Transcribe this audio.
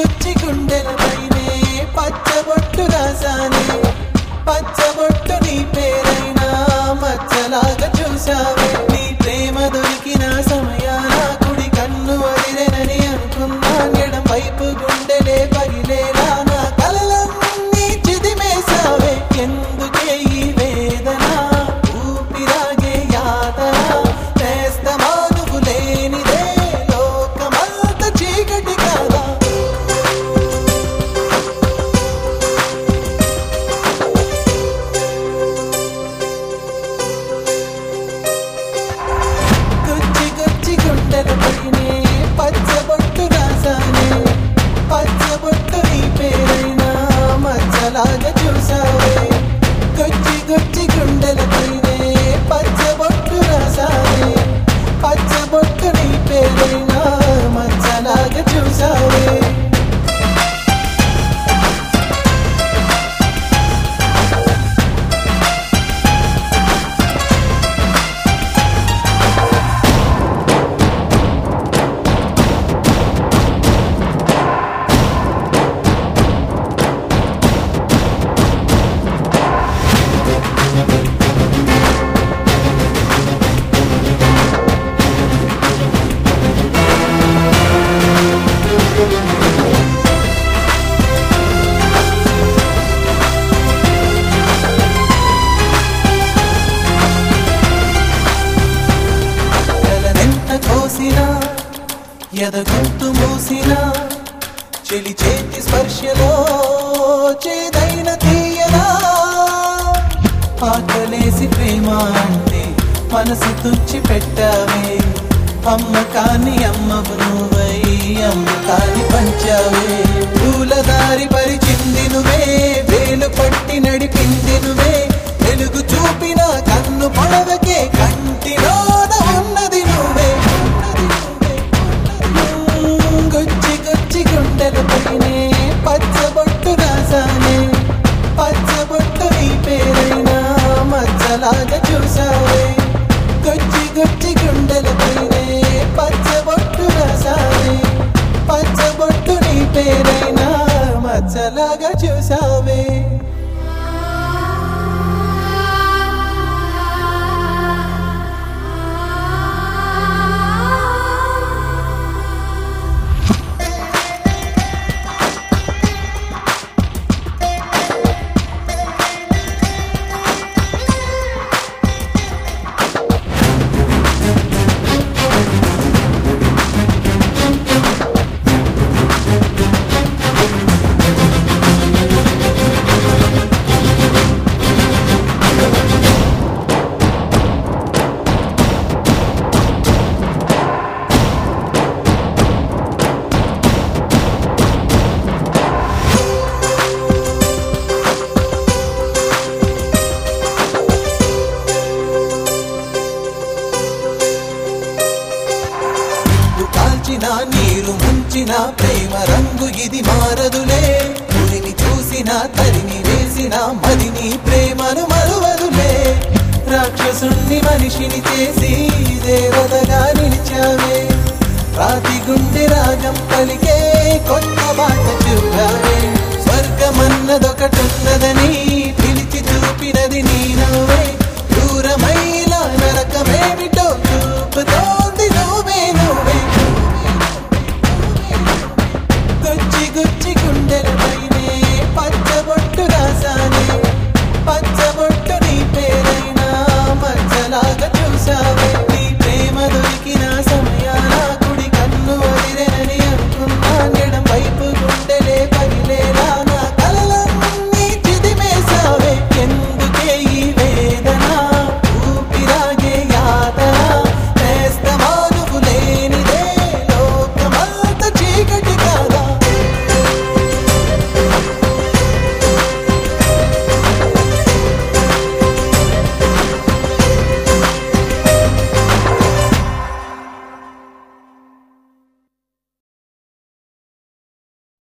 గుచ్చి గుండెలపైనే పచ్చబొట్టు రాసానే పచ్చబొట్టు నీ పేరైనా మచ్చలాగా చూసావే నీ ప్రేమ దొరికిన సమయాన కుడి కన్ను అదిరేనని అనుకున్నా ఎడం వైపు గుండెలే పగిలేలా నా కలలన్నీ చిదిమేసావే ఎందుకే ఈ వేదన ఊపిరాగే యాతన నేస్తమా నువ్వు లేనిదే లోకమంత చీకటి కాదా గుచ్చి గుచ్చి గుండెలపైనే పచ్చబొట్టు రాసానే పచ్చబొట్టు నీ పేరైనా మచ్చలాగా చూసావే గుచ్చి గుచ్చి గుండెలపైనే పచ్చబొట్టు రాసానే పచ్చబొట్టు నీ పేరైనా మచ్చలాగా చూసావే ఎదగొంతు మూసిన చెలి చేతి స్పర్శలో చేదైన తీయనా ఆకలేసి ప్రేమ అంటే మనసు తుచ్చి పెట్టావే అమ్మ కాని అమ్మవు నువ్వై అమ్మ కాని పంచావే పూలదారి పరిచింది నువ్వే వేలు పట్టి నడిపింది నువ్వే వెలుగు చూపిన కన్ను పొడవకే కంటిలోన ఉన్నది నువ్వే గుచ్చి గుచ్చి గుండెలపైనే పచ్చబొట్టు రాసానే పచ్చబొట్టు నీ పేరైనా మచ్చలాగా చూసావే గుచ్చి గుచ్చి గుండెలపైనే పచ్చబొట్టు రాసానే పచ్చబొట్టు నీ పేరైనా మచ్చలాగా చూసావే నీరు ముంచిన ప్రేమ రంగు ఇది మారదులే పులిని చూసిన తరిని వేసిన మదిని ప్రేమను మరువదులే రాక్షసుణ్ణి మనిషిని చేసి దేవతగా నిలిచా